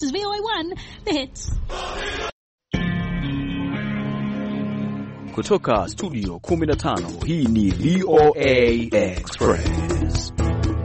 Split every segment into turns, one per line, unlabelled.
This is VOA1, the hits.
Kutoka studio 15, hii ni VOA Express.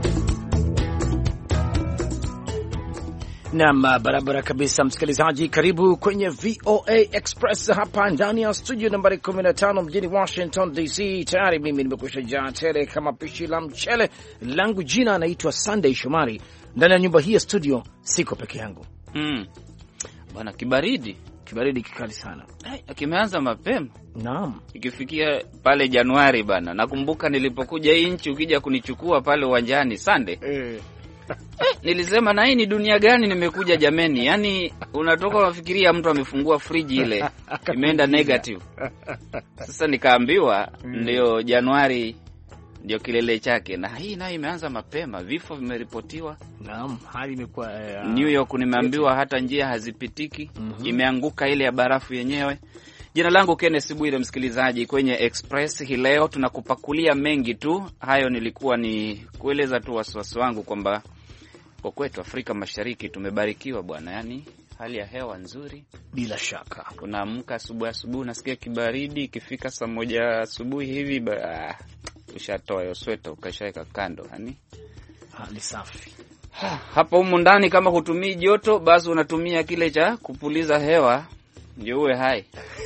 Naam, barabara kabisa msikilizaji, karibu kwenye VOA Express hapa ndani ya studio nambari 15 mjini Washington DC. Tayari mimi nimekwisha jaa tele kama pishi la mchele. Langu jina anaitwa Sunday Shomari. Ndani ya nyumba hii ya studio siko peke yangu.
Bwana, kibaridi
kikali sana.
Kimeanza mapema.
Naam.
Ikifikia pale Januari bana. Nakumbuka nilipokuja hii nchi ukija kunichukua pale uwanjani Sunday. Nilisema na hii ni dunia gani nimekuja jameni? Yaani unatoka unafikiria mtu amefungua friji ile imeenda negative. Sasa nikaambiwa ndio Januari ndio kilele chake, na hii nayo imeanza mapema. Vifo vimeripotiwa.
Naam, hali imekuwa
New York nimeambiwa hata njia hazipitiki. Imeanguka ile ya barafu yenyewe. Jina langu Kenneth Bwire, msikilizaji kwenye Express hii leo tunakupakulia mengi tu. Hayo nilikuwa ni kueleza tu wasiwasi wangu kwamba kwa kwetu Afrika Mashariki tumebarikiwa bwana, yani hali ya hewa nzuri
bila shaka.
Unaamka asubuhi unasikia kibaridi, ikifika saa 1 asubuhi hivi ushatoa hiyo sweta ukashaweka kando, yani
hali safi.
Hapo humu ndani kama hutumii joto basi unatumia kile cha kupuliza hewa ndio uwe hai.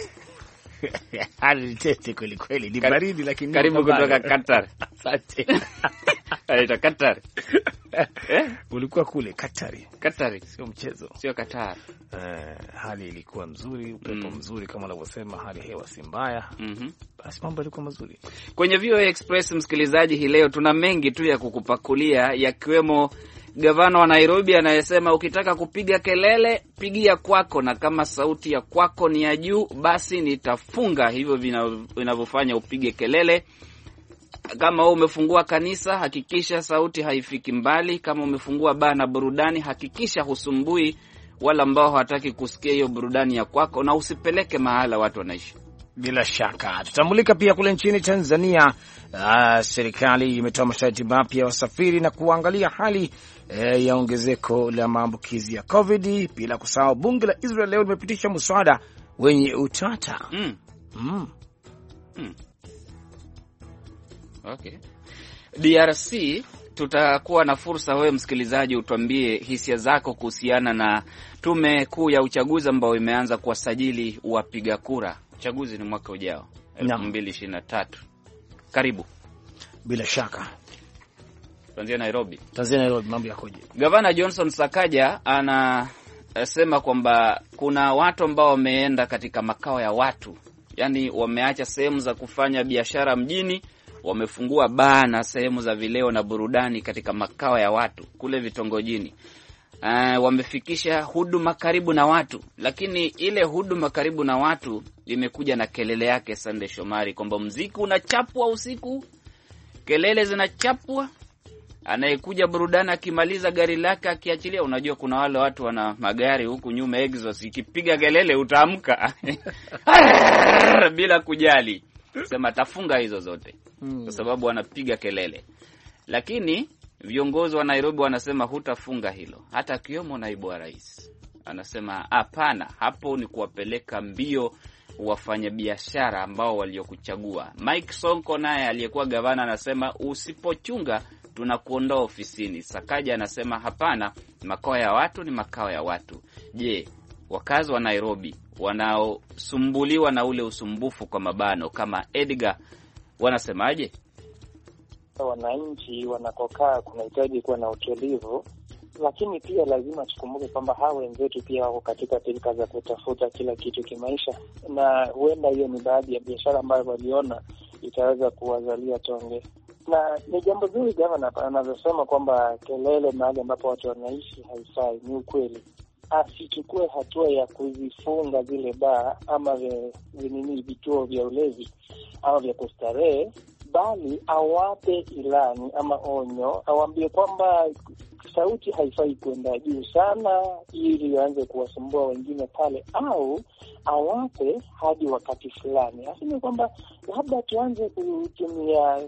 Hali tete kweli ni baridi lakini
karibu kutoka Qatar.
Asante.
Alita Qatar.
Ulikuwa kule Qatar. Sio mchezo.
Sio Qatar.
Hali ilikuwa nzuri, upepo mzuri kama unavyosema, hali hewa si mbaya. Basi mambo yalikuwa mazuri.
Kwenye VOA Express msikilizaji, hii leo tuna mengi tu ya kukupakulia, yakiwemo gavana wa Nairobi anayesema ukitaka kupiga kelele pigia kwako, na kama sauti ya kwako ni ya juu basi nitafunga hivyo vinavyofanya upige kelele. Kama wewe umefungua kanisa hakikisha sauti haifiki mbali. Kama umefungua baa na burudani hakikisha husumbui wala ambao hawataki kusikia hiyo burudani ya kwako, na usipeleke mahala watu wanaishi.
Bila shaka tutambulika pia kule nchini Tanzania. Serikali imetoa masharti mapya ya wasafiri na kuangalia hali ya ongezeko la maambukizi ya COVID. Bila kusahau bunge la Israel leo limepitisha mswada wenye utata.
Okay. DRC tutakuwa na fursa wewe msikilizaji utuambie hisia zako kuhusiana na tume kuu ya uchaguzi ambao imeanza kuwasajili wapiga kura. Uchaguzi ni mwaka ujao 2023. Karibu.
Bila shaka.
Tanzania Nairobi
mambo yakoje?
Gavana Johnson Sakaja anasema kwamba kuna watu ambao wameenda katika makao ya watu. Yaani wameacha sehemu za kufanya biashara mjini, wamefungua baa na sehemu za vileo na burudani katika makao ya watu kule vitongojini. Wamefikisha huduma karibu na watu, lakini ile huduma karibu na watu imekuja na kelele yake Sunday Shomari, kwamba muziki unachapwa usiku, kelele zinachapwa, anayekuja burudani akimaliza gari lake akiachilia. Unajua kuna wale watu wana magari huku nyuma exhaust, ikipiga kelele utaamka bila kujali. Sema tafunga hizo zote kwa sababu wanapiga kelele. Lakini viongozi wa Nairobi wanasema hutafunga hilo. Hata kiyomo naibu wa rais anasema hapana, hapo ni kuwapeleka mbio wafanya biashara ambao waliokuchagua. Mike Sonko naye aliyekuwa gavana anasema usipochunga tunakuondoa ofisini. Sakaja anasema hapana, makao ya watu ni makao ya watu. Je, wakazi wa Nairobi wanaosumbuliwa na ule usumbufu kwa mabano kama Edgar wanasemaje?
Wananchi wanakokaa kunahitaji kuwa na utulivu, lakini pia lazima tukumbuke kwamba hao wenzetu pia wako katika pilika za kutafuta kila kitu kimaisha, na huenda hiyo ni baadhi ya biashara ambayo waliona itaweza kuwazalia tonge. Na ni jambo zuri gavana anavyosema kwamba kelele mahali ambapo watu wanaishi haifai. Ni ukweli, asichukue hatua ya kuzifunga zile baa ama vituo vya ulevi ama vya kustarehe, bali awape ilani ama onyo, awambie kwamba sauti haifai kwenda juu sana ili waanze kuwasumbua wengine pale, au awape hadi wakati fulani. Aseme kwamba labda tuanze kutumia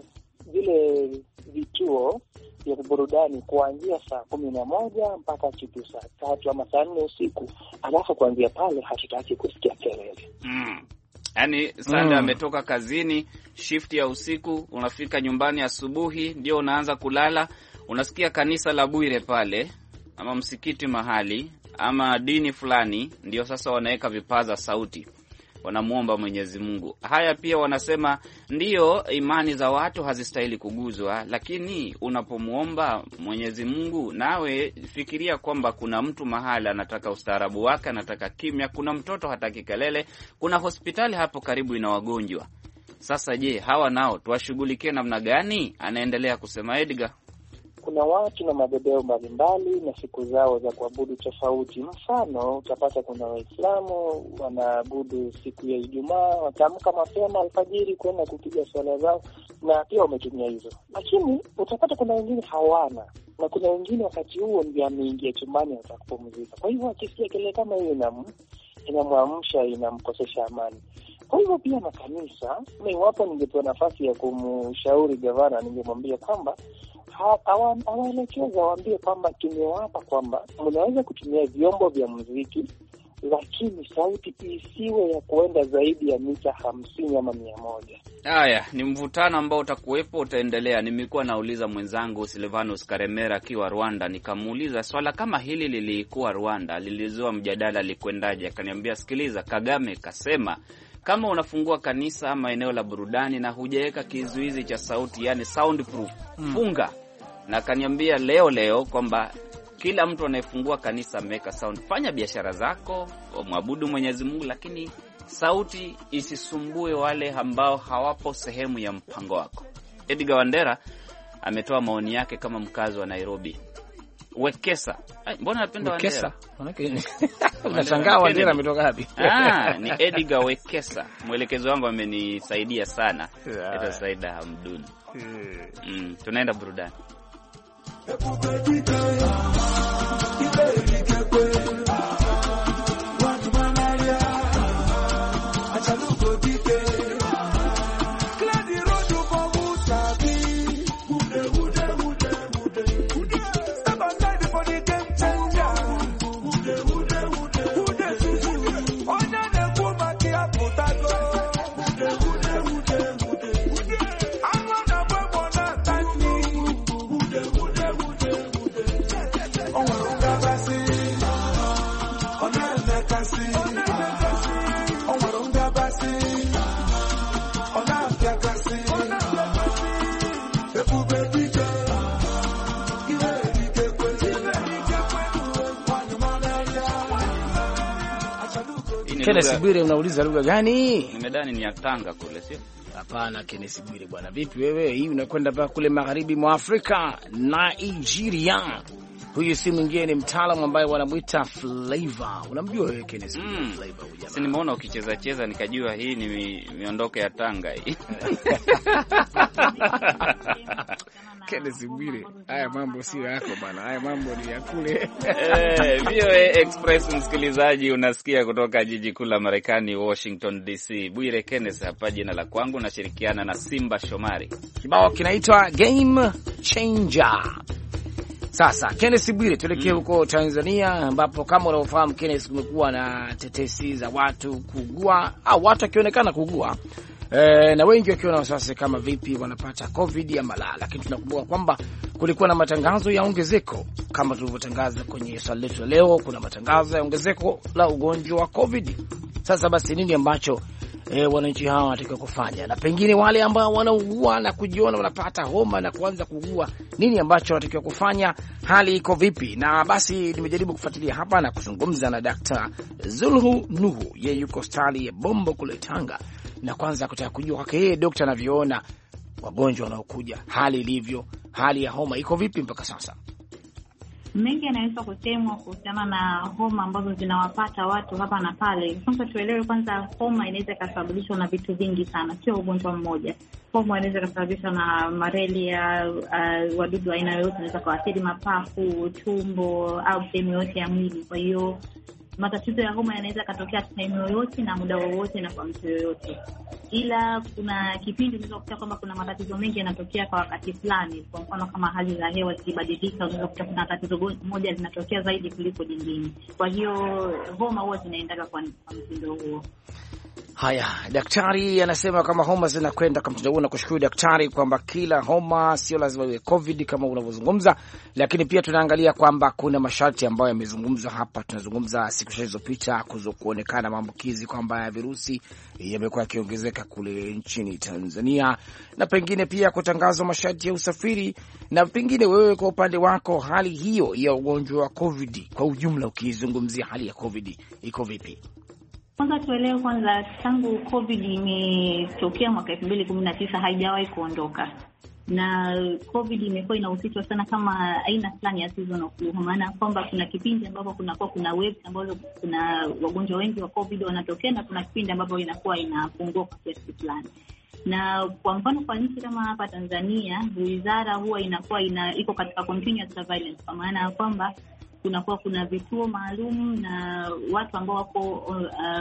vile vituo vya burudani kuanzia saa 11 mpaka kitu saa 3 ama saa 4 usiku, alafu kuanzia pale hatutaki kusikia kelele.
Yaani Sanda ametoka kazini, shift ya usiku, unafika nyumbani asubuhi, ndio unaanza kulala, unasikia kanisa la Bwire pale ama msikiti mahali ama dini fulani, ndio sasa wanaweka vipaza sauti, wanamuomba Mwenyezi Mungu. Haya pia wanasema ndio imani za watu hazistahili kuguzwa, lakini unapomuomba Mwenyezi Mungu nawe fikiria kwamba kuna mtu mahali anataka ustaarabu wake, anataka kimya, kuna mtoto hataki kelele, kuna hospitali hapo karibu ina wagonjwa. Sasa je, hawa nao tuwashughulikie namna gani? Anaendelea kusema Edgar.
Kuna watu na madhehebu mbalimbali na siku zao za kuabudu tofauti. Mfano, utapata kuna Waislamu wanaabudu siku ya Ijumaa, wataamka mapema alfajiri kwenda kupiga swala zao, na pia wametumia hizo. Lakini utapata kuna wengine hawana, na kuna wengine wakati huo ndio ameingia chumbani atakapumzika. Kwa hivyo akisikia kelele kama hiyo inamwamsha, inamkosesha amani. Kwa hivyo pia makanisa, iwapo ningepewa nafasi ya kumshauri gavana, ningemwambia kwamba hawaelekeza, waambie kwamba tumewapa kwamba mnaweza kutumia vyombo vya muziki, lakini sauti isiwe ya kuenda zaidi ya mita 50 ama 100.
Haya, ni mvutano ambao utakuwepo, utaendelea. Nimekuwa nauliza mwenzangu Silvanus Karemera akiwa Rwanda, nikamuuliza swala kama hili lilikuwa Rwanda, lilizua mjadala, likwendaje? Akaniambia, sikiliza, Kagame kasema kama unafungua kanisa ama eneo la burudani na hujaweka kizuizi cha sauti, yani soundproof, funga. Na kaniambia leo kwamba kila mtu anayefungua kanisa ameweka sound. Fanya biashara zako, muabudu Mwenyezi Mungu, lakini sauti isisumbue wale ambao hawapo sehemu ya mpango wako. Edgar Wandera ametoa maoni yake kama mkazi wa Nairobi. Wekesa. Mbona napenda Wandera?
Unashangaa Wandera ametoka wapi?
Ni Edgar Wekesa. Mwelekezo wangu amenisaidia sana. Eta Saida Hamdun. Tunaenda burudani.
Kenneth Bwire, unauliza lugha gani?
Nimedani ni ya Tanga kule, sio?
Hapana Kenneth Bwire bwana. Vipi wewe? Hii unakwenda mpaka kule magharibi mwa Afrika, Nigeria. Huyu si mwingine ni mtaalamu ambaye wanamuita Flavor. Unamjua wewe Kenneth Flavor huyu jamaa?
Si nimeona ukicheza nikajua hii ni miondoko ya Tanga hii.
Kenneth Bwire, haya mambo sio yako bana. Haya mambo ni ya kule.
VOA Express msikilizaji, unasikia kutoka jiji kuu la Marekani, Washington DC. Bwire Kenneth hapa, jina la kwangu, nashirikiana na Simba Shomari.
Kibao kinaitwa Game Changer. Sasa Kenneth Bwire, tuelekee huko Tanzania, ambapo kama unavyofahamu Kenneth, kumekuwa na tetesi za watu kuugua au watu wakionekana kuugua na wengi wakiwa na wasiwasi kama vipi wanapata COVID ama la. Lakini tunakumbuka kwamba kulikuwa na matangazo ya ongezeko kama tulivyotangaza kwenye swali letu leo. Kuna matangazo ya ongezeko la ugonjwa wa COVID. Sasa basi nini ambacho wananchi hawa wanatakiwa kufanya, na pengine wale ambao wanaugua na kujiona wanapata homa na kuanza kuugua, nini ambacho wanatakiwa kufanya, hali iko vipi? Na basi nimejaribu kufuatilia hapa na kuzungumza na Dr. Zulhu Nuhu, yeye yuko hospitali ya Bombo kule Tanga, na kwanza kutaka kujua kwake yeye daktari anavyoona wagonjwa wanaokuja, hali ilivyo, hali ya homa iko vipi mpaka sasa.
Mengi yanaweza kusemwa kuhusiana na homa ambazo zinawapata watu hapa na pale. Kwanza tuelewe kwanza, homa inaweza kusababishwa na vitu vingi sana, sio ugonjwa mmoja. Homa inaweza kusababishwa na malaria, wadudu aina yoyote, inaweza kuathiri mapafu, tumbo au sehemu yote ya mwili. Kwa hiyo matatizo ya homa yanaweza katokea time yoyote na muda wowote na kwa mtu yoyote, ila kuna kipindi unaweza kukuta kwamba kuna matatizo mengi yanatokea kwa wakati fulani. Kwa mfano kama hali za hewa zikibadilika, unaweza kukuta kuna tatizo moja linatokea zaidi kuliko jingine. Kwa hiyo homa huwa zinaendaga kwa mtindo huo.
Haya, daktari anasema kama homa zinakwenda kwa mtindo huo, na kushukuru daktari kwamba kila homa sio lazima iwe COVID kama unavyozungumza, lakini pia tunaangalia kwamba kuna masharti ambayo yamezungumzwa hapa. Tunazungumza siku zilizopita kuonekana maambukizi kwamba ya virusi yamekuwa yakiongezeka kule nchini Tanzania, na pengine pia kutangazwa masharti ya usafiri. Na pengine wewe kwa upande wako, hali hiyo ya ugonjwa wa COVID kwa ujumla, ukizungumzia hali ya COVID iko vipi?
Kwanza tuelewe kwanza, tangu COVID imetokea mwaka 2019 haijawahi kuondoka, na COVID imekuwa inahusishwa sana kama aina fulani ya seasonal flu, maana kwamba kuna kipindi ambapo kuna waves ambazo kuna wagonjwa wengi wa COVID wanatokea, na kuna kipindi ambapo inakuwa inapungua kwa kiasi fulani. Na kwa mfano kwa nchi kama hapa Tanzania, wizara huwa inakuwa iko katika continuous surveillance, kwa maana ya kwamba kuna vituo maalum na watu ambao wako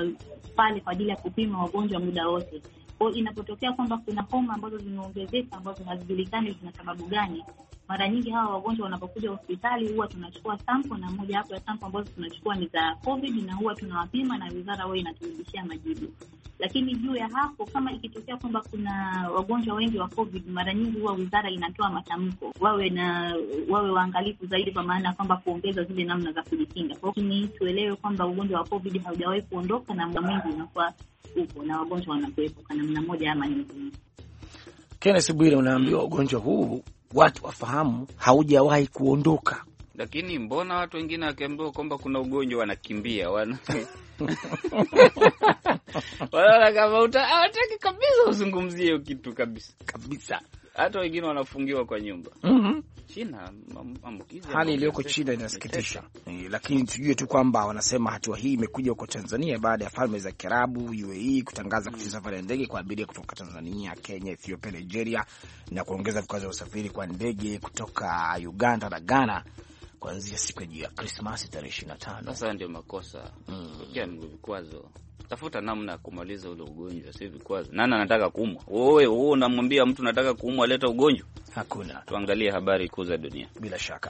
pale kwa ajili ya kupima wagonjwa muda wote. Kwa hiyo inapotokea kwamba kuna homa ambazo zimeongezeka ambazo hazijulikani zina sababu gani, mara nyingi hawa wagonjwa wanapokuja hospitali huwa tunachukua sample, na moja hapo ya sample ambazo tunachukua ni za COVID, na huwa tunawapima na wizara huwa inaturudishia majibu. Lakini juu ya hapo, kama ikitokea kwamba kuna wagonjwa wengi wa COVID, mara nyingi huwa wizara inatoa matamko wawe waangalifu zaidi, kwa maana kwamba kuongeza zile namna za kujikinga. Kwa hiyo tuelewe kwamba ugonjwa wa COVID haujawahi kuondoka, na muda mwingi unakuwa upo na wagonjwa wanakuwepo kwa namna moja ama nyingine.
Kenneth Bwire, unaambiwa ugonjwa huu watu wafahamu haujawahi kuondoka,
lakini mbona watu wengine wakiambiwa kwamba kuna ugonjwa wanakimbia wanaona kama hawataki kabisa uzungumzie hiyo kitu kabisa. Hata wengine wanafungiwa kwa nyumba. China maambukizi,
hali iliyoko China inasikitisha. Lakini tujue tu kwamba wanasema hatua hii imekuja huko Tanzania baada ya Falme za Kiarabu UAE kutangaza kusitisha safari ya ndege kwa abiria kutoka Tanzania, Kenya, Ethiopia, Nigeria, na kuongeza vikwazo vya usafiri kwa ndege kutoka Uganda na Ghana kuanzia siku ya Christmas tarehe 25.
Sasa ndio makosa. Kwa vikwazo, tafuta namna ya kumaliza ule ugonjwa, si vikwazo. Nani anataka kuumwa? Wewe unamwambia mtu nataka kuumwa aleta ugonjwa?
Hakuna.
Tuangalie habari kuu za dunia.
Bila shaka.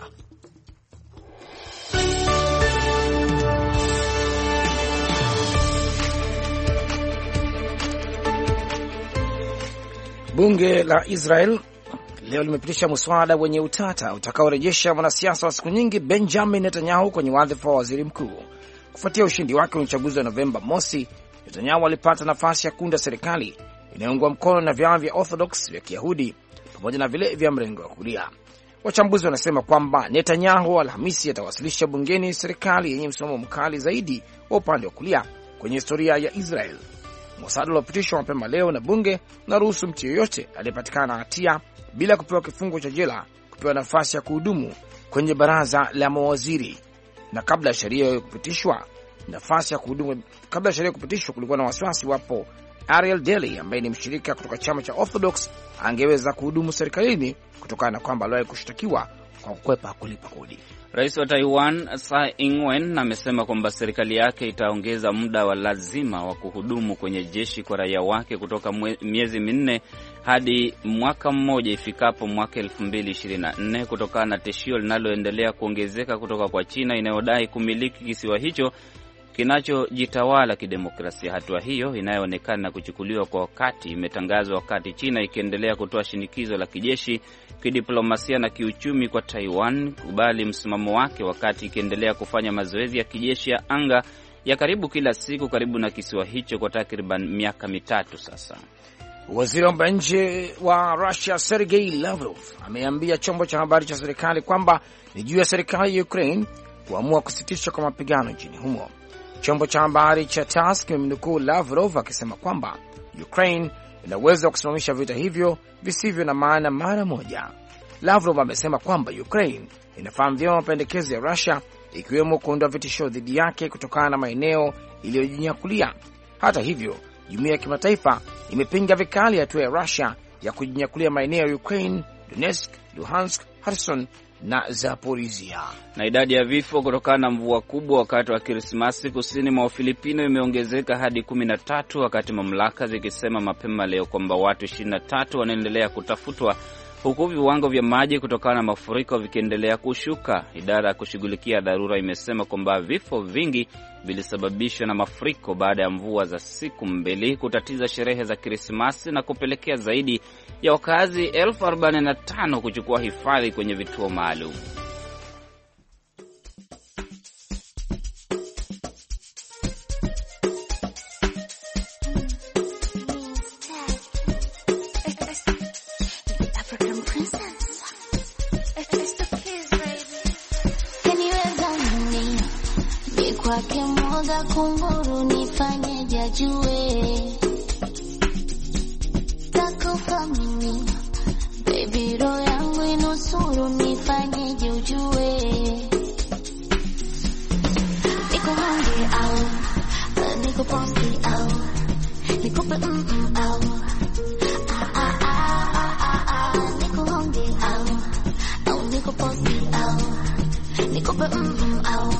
Bunge la Israel leo limepitisha muswada wenye utata utakaorejesha mwanasiasa wa siku nyingi Benjamin Netanyahu kwenye wadhifa wa waziri mkuu. Kufuatia ushindi wake kwenye uchaguzi wa Novemba mosi, Netanyahu alipata nafasi ya kuunda serikali inayoungwa mkono na vyama vya Orthodox vya Kiyahudi pamoja na vile vya mrengo wa kulia. Wachambuzi wanasema kwamba Netanyahu Alhamisi atawasilisha bungeni serikali yenye msimamo mkali zaidi wa upande wa kulia kwenye historia ya Israel. Muswada uliopitishwa mapema leo na bunge unaruhusu mtu yeyote aliyepatikana na hatia bila kupewa kifungo cha jela kupewa nafasi ya kuhudumu kwenye baraza la mawaziri. Na kabla ya sheria kupitishwa kulikuwa na wasiwasi wapo Ariel Deli ambaye ni mshirika kutoka chama cha Orthodox angeweza kuhudumu serikalini kutokana na kwamba aliwahi kushtakiwa kwa kukwepa kulipa kodi.
Rais wa Taiwan Tsai Ing-wen amesema kwamba serikali yake itaongeza muda wa lazima wa kuhudumu kwenye jeshi kwa raia wake kutoka miezi 4 hadi mwaka mmoja ifikapo mwaka 2024 kutokana na tishio linaloendelea kuongezeka kutoka kwa China inayodai kumiliki kisiwa hicho kinachojitawala kidemokrasia. Hatua hiyo inayoonekana kuchukuliwa kwa wakati imetangazwa wakati China ikiendelea kutoa shinikizo la kijeshi, kidiplomasia na kiuchumi kwa Taiwan kubali msimamo wake, wakati ikiendelea kufanya mazoezi ya kijeshi ya anga ya karibu kila siku karibu na kisiwa hicho kwa takriban miaka 3 sasa.
Waziri wa mambo ya nje wa Russia Sergei Lavrov ameambia chombo cha habari cha serikali kwamba ni juu ya serikali ya Ukraine kuamua kusitisha kwa mapigano nchini humo. Chombo cha habari cha TASS kimemnukuu Lavrov akisema kwamba Ukraine ina uwezo wa kusimamisha vita hivyo visivyo na maana mara moja. Lavrov amesema kwamba Ukraine inafahamu vyema mapendekezo ya Russia, ikiwemo kuondoa vitisho dhidi yake kutokana na maeneo iliyojinyakulia. Hata hivyo, jumuiya ya kimataifa imepinga vikali hatua ya Russia ya kujinyakulia maeneo ya Ukraine, Donetsk, Luhansk, Kherson na Zaporizhia.
Na idadi ya vifo kutokana na mvua kubwa wakati wa Krismasi kusini mwa Filipino imeongezeka hadi 13, wakati mamlaka zikisema mapema leo kwamba watu 23 wanaendelea kutafutwa, huku viwango vya maji kutokana na mafuriko vikiendelea kushuka. Idara ya kushughulikia dharura imesema kwamba vifo vingi vilisababishwa na mafuriko baada ya mvua za siku 2 kutatiza sherehe za Krismasi na kupelekea zaidi ya wakazi 45,000 kuchukua hifadhi kwenye vituo maalum.
Kunguru nifanye jajue takufa mimi baby roho yangu inusuru nifanye jujue niko honge au niko pompi au nikupe au niko honge au niko pompi au nikupe au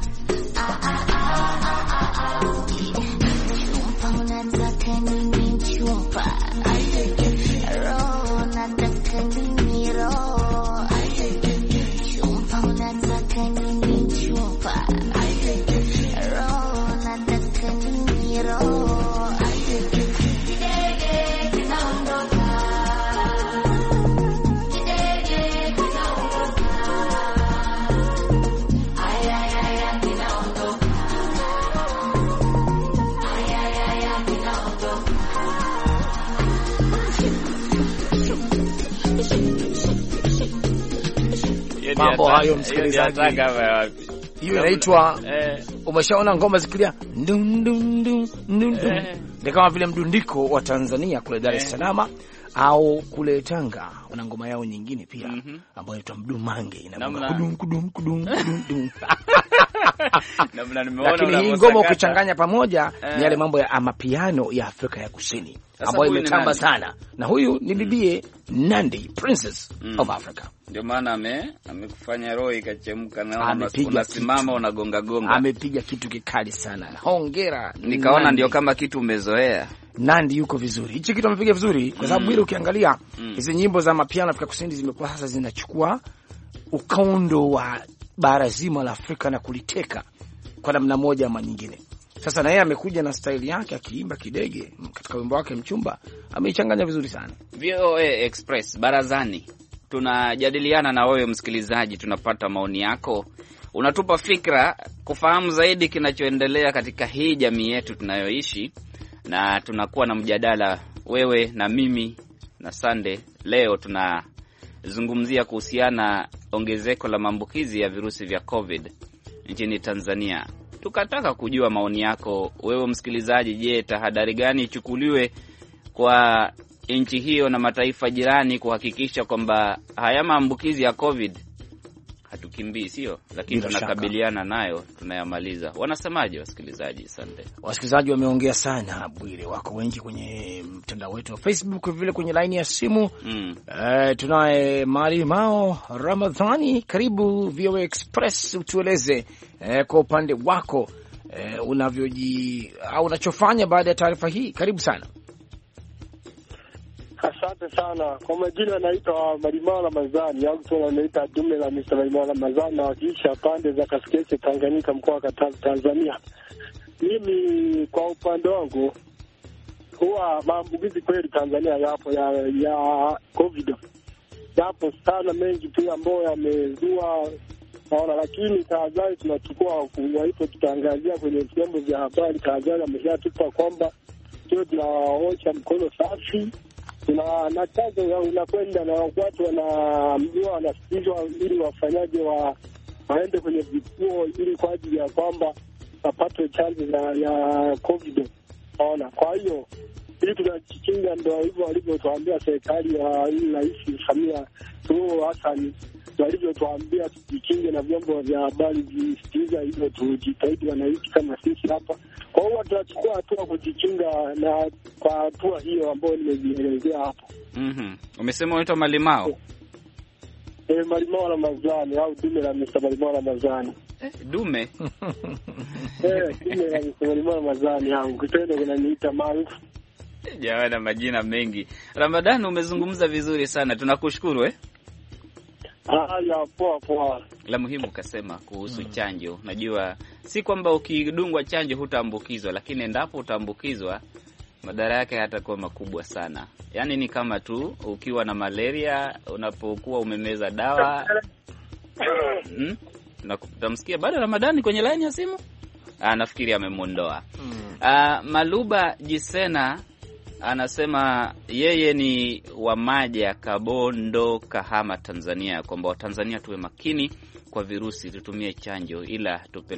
Mambo hayo msikilizaji. Hiyo inaitwa umeshaona ngoma zikilia ndum dum dum dum. Ni kama vile mdundiko wa Tanzania kule Dar es Salaam au kule Tanga wana ngoma yao nyingine pia ambayo inaitwa mdumange, ina kudum kudum kudum kudum. Lakini hii ngoma ukichanganya pamoja ni yale mambo ya amapiano ya Afrika ya Kusini ambayo imetamba sana, na huyu ni bibie Nandi, Princess of Africa.
Ndio maana amekufanya roho ikachemka, na unasimama unagonga gonga.
Amepiga kitu kikali sana. Hongera.
Nikaona ndio kama kitu umezoea.
Nandi yuko vizuri. Hichi kitu amepiga vizuri kwa sababu ile ukiangalia hizi nyimbo za mapiano Afrika Kusini zimekuwa sasa zinachukua ukaundo wa bara zima la Afrika na kuliteka kwa namna moja ama nyingine. Sasa na yeye amekuja na staili yake akiimba kidege katika wimbo wake Mchumba, ameichanganya vizuri sana.
VOA Express barazani. Tunajadiliana na wewe msikilizaji, tunapata maoni yako. Unatupa fikra kufahamu zaidi kinachoendelea katika hii jamii yetu tunayoishi, na tunakuwa na mjadala wewe na mimi na Sande. Leo tunazungumzia kuhusiana ongezeko la maambukizi ya virusi vya COVID nchini Tanzania. Tukataka kujua maoni yako wewe msikilizaji. Je, tahadhari gani ichukuliwe kwa nchi hiyo na mataifa jirani kuhakikisha kwamba haya maambukizi ya COVID hatukimbii, sio, lakini tunakabiliana nayo, tunayamaliza? Wanasemaje wasikilizaji? Asante.
Wasikilizaji wameongea sana, Bwire, wako wengi kwenye mtandao wetu wa Facebook, vile kwenye line ya simu. Tunaye Malimao Ramadhani, karibu VOA Express, utueleze kwa upande wako au unachofanya baada ya taarifa hii. Karibu sana.
Asante sana. Kwa majina naitwa Malimao Ramadhani, au mtu anaita dume la Mr. Malimao Ramadhani, na wakilisha pande za Kaskese Tanganyika, mkoa wa Katavi, Tanzania. Mimi kwa upande wangu huwa maambukizi kweli Tanzania yapo ya COVID. Yapo sana mengi tu ambayo yamezua naona, lakini tahadhari tunachukua kuwaita, tutaangazia kwenye vyombo vya habari. Tahadhari ameshatupa kwamba tuwe tunaosha mkono safi, na kazi unakwenda na watu wanaambiwa, wanasikizwa ili wafanyaje waende kwenye vituo ili kwa ajili ya kwamba wapate chanjo ya COVID. Naona kwa hiyo ili tunajikinga, ndio hivyo walivyotuambia serikali ya Rais Samia Suluhu Hassan, walivyotuambia tujikinge, na vyombo vya habari visikiliza hivyo, tujitahidi wananchi kama sisi hapa. Kwa hiyo tunachukua hatua kujikinga, na kwa hatua hiyo ambayo nimezielezea hapo.
Umesema unaitwa Malimao?
Malimao Ramadhani au dume la Mr. Malimao Ramadhani.
Dume?
Dume la Mr. Malimao Ramadhani au kitendo kinaniita maarufu.
Jawana majina mengi. Ramadhani, umezungumza vizuri sana. Tunakushukuru
Ya poa.
La muhimu kasema kuhusu chanjo. Najua si kwamba ukidungwa chanjo hutaambukizwa, lakini endapo utaambukizwa madhara yake yatakuwa makubwa sana. Yaani ni kama tu ukiwa na malaria unapokuwa umemeza dawa. Utamsikia bado Ramadhani kwenye line ya simu? Nafikiri amemuondoa. Maluba Jisena anasema yeye ni wa Maja, Kabondo, Kahama, Tanzania, kwamba Watanzania tuwe makini kwa virusi, tutumie chanjo, ila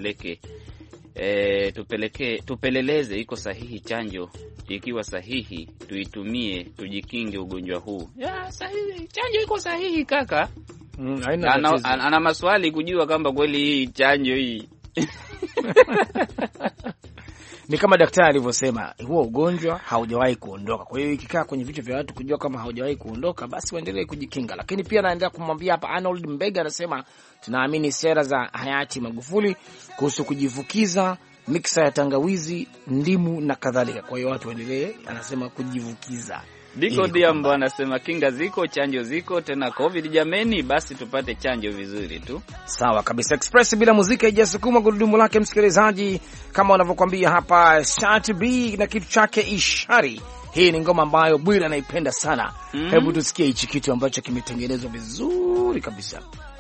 tupeleleze iko sahihi chanjo, ikiwa sahihi tuitumie, tujikinge ugonjwa huu. Sahihi, chanjo iko sahihi kaka. Ana maswali kujua kwamba kweli hii chanjo hii
ni kama daktari alivyosema, huo ugonjwa haujawahi kuondoka. Kwa hiyo ikikaa kwenye vichwa vya watu kujua kama haujawahi kuondoka, basi waendelee kujikinga. Lakini pia naendelea kumwambia hapa Arnold Mbega, anasema tunaamini sera za hayati Magufuli kuhusu kujivukiza miksa ya tangawizi, ndimu na kadhalika. Kwa hiyo watu waendelee, anasema kujivukiza.
Diko Diambo anasema kinga ziko, chanjo ziko, tena COVID jameni, basi tupate chanjo vizuri tu.
Sawa kabisa. Express bila muziki haijasukuma gurudumu lake, msikilizaji. Kama wanavyokuambia hapa Sat B na kitu chake Ishari. Hii ni ngoma ambayo Bwira anaipenda sana. Hebu tusikie hichi kitu ambacho kimetengenezwa vizuri kabisa.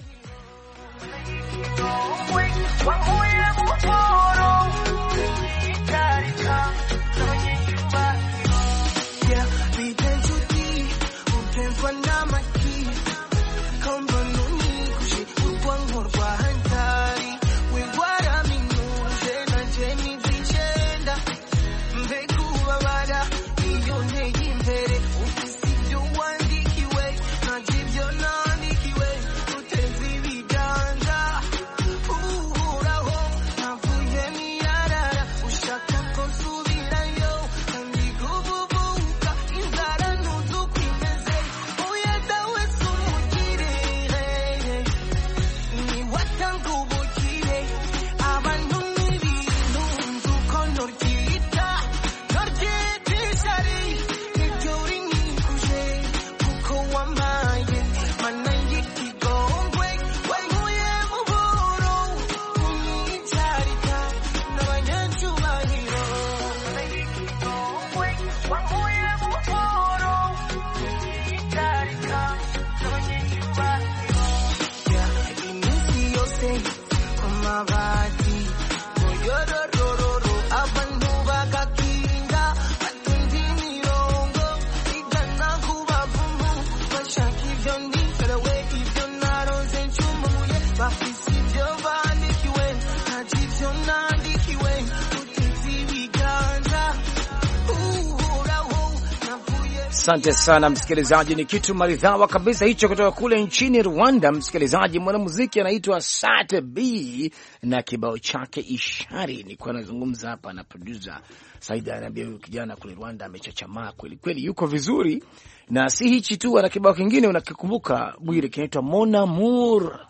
Asante sana msikilizaji, ni kitu maridhawa kabisa hicho kutoka kule nchini Rwanda. Msikilizaji, mwanamuziki anaitwa Sat B na kibao chake Ishari. Nilikuwa nazungumza hapa na producer Saida, ananiambia huyu kijana kule Rwanda amechachamaa kweli kweli, yuko vizuri. Na si hichi tu, ana kibao kingine unakikumbuka Bwire, kinaitwa Mon Amour.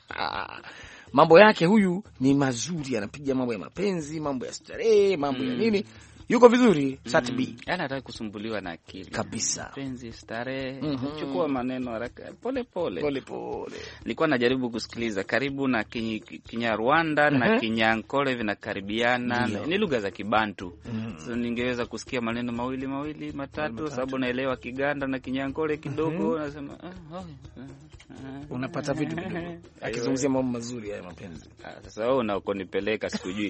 Mambo yake huyu ni mazuri, anapiga mambo ya mapenzi, mambo ya starehe, mambo ya nini. Yuko vizuri Sat B.
Yaani hataki kusumbuliwa na akili
kabisa.
Penzi, starehe, chukua maneno haraka, pole pole. Nilikuwa najaribu kusikiliza, karibu na Kinyarwanda na Kinyankole vinakaribiana. Ni lugha za Kibantu. So ningeweza kusikia maneno mawili matatu, sababu naelewa Kiganda na Kinyankole kidogo, nasema
unapata vitu kidogo. Akizungumzia mambo mazuri ya mapenzi.
Sasa wewe unakonipeleka sikujui.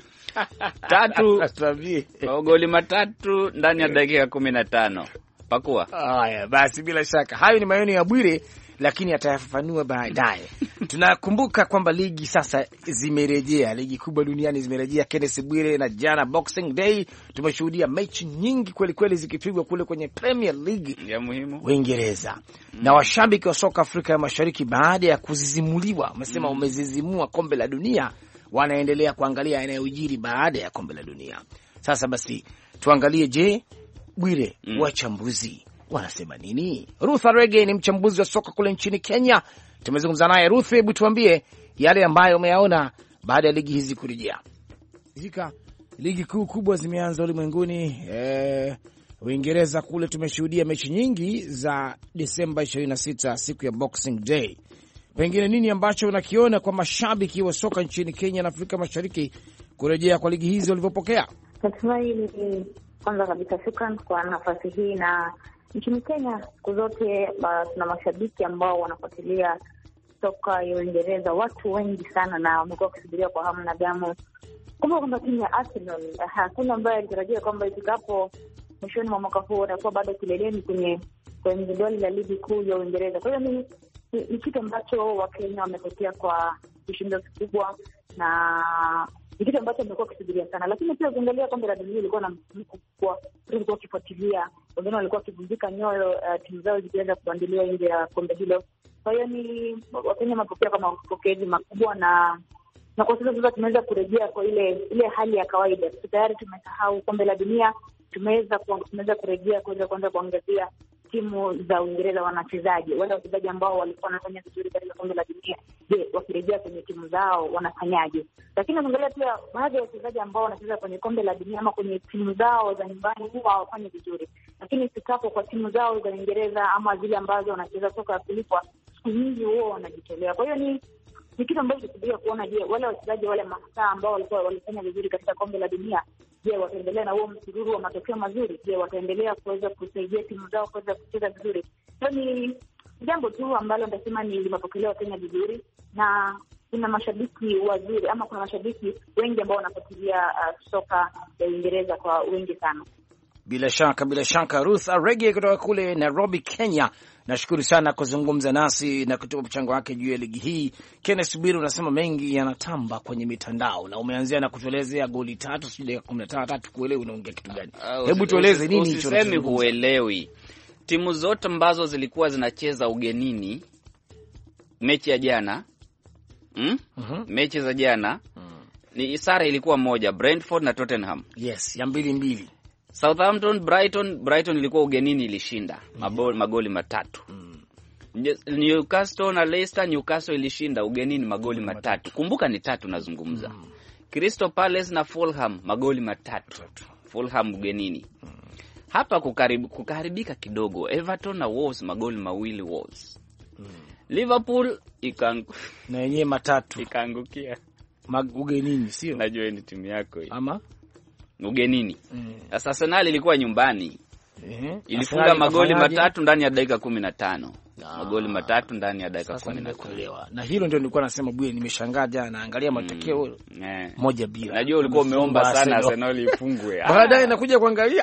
Goli matatu ndani ya dakika 15. Pakua.
Haya, basi bila shaka. Hayo ni maoni ya Bwire, lakini atayafafanua baadaye. Tunakumbuka kwamba ligi sasa zimerejea, ligi kubwa duniani zimerejea, Kenneth Bwire, na jana Boxing Day tumeshuhudia mechi nyingi kweli kweli zikipigwa kule kwenye Premier League
ya muhimu
Uingereza. Na washabiki wa soka Afrika ya Mashariki, baada ya kuzizimuliwa, wamesema umezizimua kombe la dunia, wanaendelea kuangalia yanayojiri baada ya kombe la dunia. Sasa basi tuangalie, je, Bwire, wachambuzi wanasema nini? Ruth Arege ni mchambuzi wa soka kule nchini Kenya. Tumezungumza naye. Ruth, hebu tuambie yale ambayo umeyaona baada ya ligi hizi kurejea. Ligi kuu kubwa zimeanza ulimwenguni. Uingereza kule tumeshuhudia mechi nyingi za Desemba 26, siku ya Boxing Day. Pengine nini ambacho unakiona kwa mashabiki wa soka nchini Kenya na Afrika Mashariki kurejea kwa ligi hizi walivyopokea?
Natumai kwanza kabisa shukran kwa nafasi hii, na nchini Kenya siku zote tuna mashabiki ambao wanafuatilia soka ya Uingereza, watu wengi sana, na wamekuwa wakisubiria kwa hamu na gamu. Kumbuka kwamba timu ya Arsenal, hakuna ambaye alitarajia kwamba ifikapo mwishoni mwa mwaka huu watakuwa bado kileleni kwenye jedwali la ligi kuu ya Uingereza. Kwa hiyo ni kitu ambacho Wakenya wametokea kwa kishindo kikubwa, na ni kitu ambacho wamekuwa wakisubiria sana. Lakini pia ukiangalia kombe la dunia ilikuwa na msisimko mkubwa, walikuwa wakifuatilia, wengine walikuwa wakivunjika nyoyo timu zao zikiweza kuandiliwa nje ya kombe hilo. Kwa hiyo ni Wakenya wamepokea kama mapokezi makubwa, na kwa sasa tumeweza kurejea kwa ile hali ya kawaida. Tayari tumesahau kombe la dunia, tumeweza kurejea kuweza kuanza kuangazia timu za Uingereza, wanachezaji wale wachezaji ambao walikuwa wanafanya vizuri katika kombe la dunia. Je, wakirejea kwenye timu zao wanafanyaje? Lakini unaangalia pia baadhi ya wachezaji ambao wanacheza kwenye kombe la dunia ama kwenye timu zao za nyumbani huwa hawafanyi vizuri, lakini sikapo kwa timu zao za Uingereza ama zile ambazo wanacheza soka ya kulipwa, siku nyingi huwa wanajitolea. Kwa hiyo ni kitu ambacho tunataka kuona, je, wale wachezaji wale mastaa ambao walifanya vizuri katika kombe la dunia, je, wataendelea na huo msururu wa matokeo mazuri? Je, wataendelea kuweza kusaidia timu zao kuweza kucheza vizuri? Hiyo ni jambo tu ambalo nitasema ni limepokelewa Kenya vizuri, na kuna mashabiki wazuri ama kuna mashabiki wengi ambao wanafuatilia soka ya Uingereza kwa wengi sana.
Bila shaka Ruth Arege kutoka kule Nairobi, Kenya. Nashukuru sana kuzungumza nasi na kutoa mchango wake juu ya ligi hii. Kenneth Bwire, unasema mengi yanatamba kwenye mitandao na umeanzia na kutuelezea goli 3 sijui dakika 15 kuelewi unaongea kitu gani. Hebu tueleze nini hicho.
Usisemi huelewi. Timu zote ambazo zilikuwa zinacheza ugenini mechi ya jana, mechi za jana ni sare ilikuwa moja, Brentford na Tottenham.
Yes, ya 2-2.
Southampton Brighton ilikuwa ugenini, ilishinda magoli 3. Newcastle na Leicester, Newcastle ilishinda ugenini magoli 3. Kumbuka ni 3 nazungumza. Crystal Palace na Fulham magoli 3. Fulham ugenini. Hapa kukaribika kidogo, Everton na Wolves magoli 2 Wolves. Liverpool
na yenyewe 3
ikaangukia
ugenini, sio?
Najua ni timu yako hii.
Ama
ugenini. Sasa Arsenal ilikuwa nyumbani. Ilifunga magoli 3 ndani ya dakika 15. Magoli 3 ndani ya dakika 15.
Na hilo ndio nilikuwa nasema Bwire, nimeshangaa jana naangalia matokeo 1-0.
Najua ulikuwa umeomba sana Arsenal ifungwe.
Baadaye nakuja kuangalia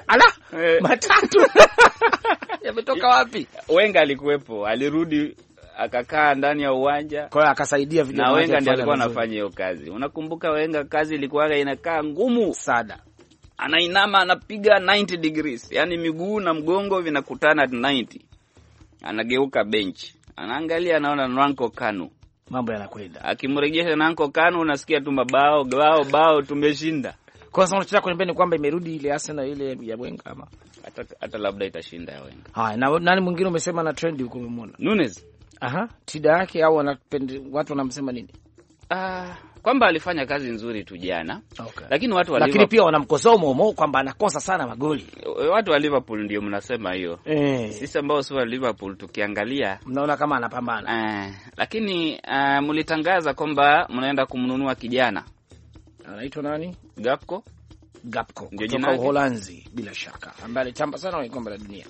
3 yametoka wapi?
Wenga alikuwepo, alirudi akakaa ndani ya uwanja.
Kwa hiyo akasaidia vijana.
Na Wenga ndiye alikuwa anafanya hiyo kazi. Unakumbuka Wenga kazi ilikuwa inakaa ngumu sana. Anainama anapiga 90 degrees. Yaani miguu na mgongo vinakutana 90. Anageuka bench. Anaangalia anaona Nwanko Kanu.
Mambo yanakwenda.
Akimrejesha Nwanko Kanu unasikia tu bao tumeshinda.
Kwa sababu tunataka kuniambia kwamba imerudi ile Arsenal ile ya Wenga ama
hata labda itashinda ya Wenga.
Haya, na nani mwingine umesema na trend huko umemwona?
Nunez.
Tida yake au watu wanamsema nini?
Kwamba alifanya kazi nzuri tu jana.
Okay.
Lakini
pia wanamkosoa Momo kwamba anakosa sana magoli.
Watu wa Liverpool ndio mnasema hiyo. Sisi ambao sio wa Liverpool tukiangalia
mnaona kama anapambana.
Lakini mlitangaza kwamba mnaenda kumnunua kijana.
Anaitwa nani?
Gakpo
kutoka Uholanzi, bila shaka, ambaye alitamba sana kwenye kombe la dunia.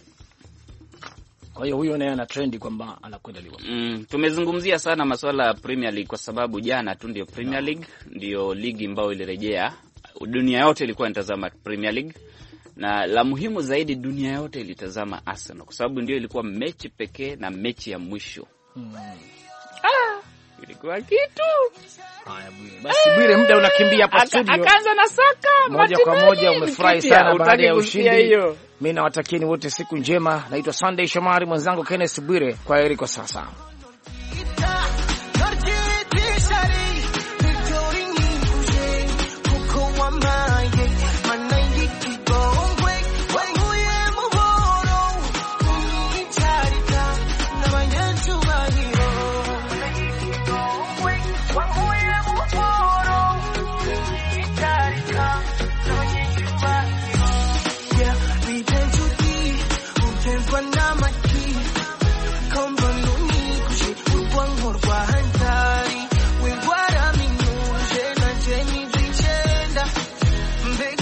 Kwa hiyo huyo naye ana trendi kwamba anakwenda Liverpool.
Tumezungumzia sana masuala ya Premier League kwa sababu jana tu ndio Premier League ndio ligi ambayo ilirejea. Dunia yote ilikuwa inatazama Premier League, na la muhimu zaidi dunia yote ilitazama Arsenal kwa sababu ndio ilikuwa mechi pekee na mechi ya mwisho. Ilikuwa kitu.
Haya Bwire. Basi Bwire, muda unakimbia hapa studio.
Akaanza na saka
moja kwa moja. Umefurahi sana baada ya ushindi. Mimi nawatakieni wote siku njema. Naitwa Sunday Shomari, mwenzangu Kenneth Bwire. Kwaheri kwa sasa.